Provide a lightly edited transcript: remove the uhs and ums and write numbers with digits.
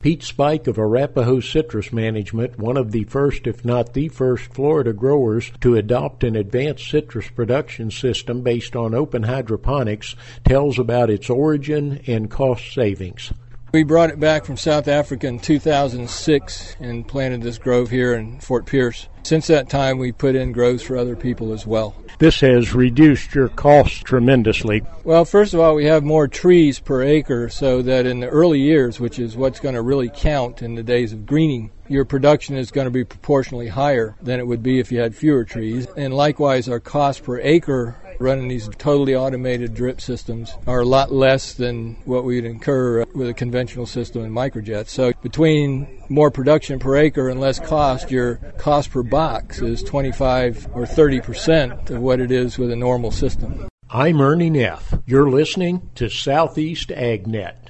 Pete Spike of Arapahoe Citrus Management, one of the first, if not the first, Florida growers to adopt an advanced citrus production system based on open hydroponics, tells about its origin and cost savings. We brought it back from South Africa in 2006 and planted this grove here in Fort Pierce. Since that time, we put in groves for other people as well. This has reduced your costs tremendously. Well, first of all, we have more trees per acre so that in the early years, which is what's going to really count in the days of greening, your production is going to be proportionally higher than it would be if you had fewer trees. And likewise, our cost per acre running these totally automated drip systems are a lot less than what we'd incur with a conventional system in microjets. So between more production per acre and less cost, your cost per box is 25 or 30% of what it is with a normal system. I'm Ernie Neff. You're listening to Southeast AgNet.